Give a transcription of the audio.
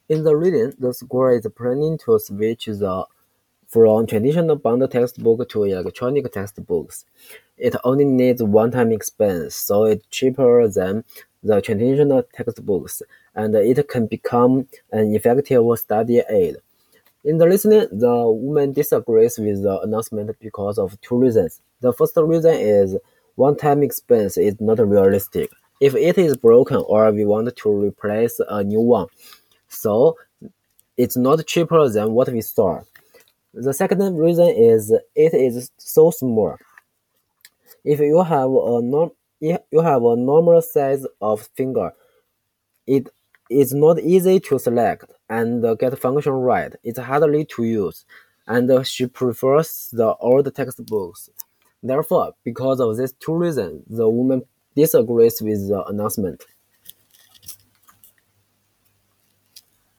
In the reading, the school is planning to switch from traditional bound textbook to electronic textbooks. It only needs one-time expense, so it's cheaper than the traditional textbooks, and it can become an effective study aid. In the listening, the woman disagrees with the announcement because of two reasons. The first reason is one-time expense is not realistic. If it is broken or we want to replace a new one, so it's not cheaper than what we saw. The second reason is it is so small. If you have if you have a normal size of finger, it is not easy to select and get function right. It's hardly to use, and she prefers the old textbooks. Therefore, because of these two reasons, the woman disagrees with the announcement.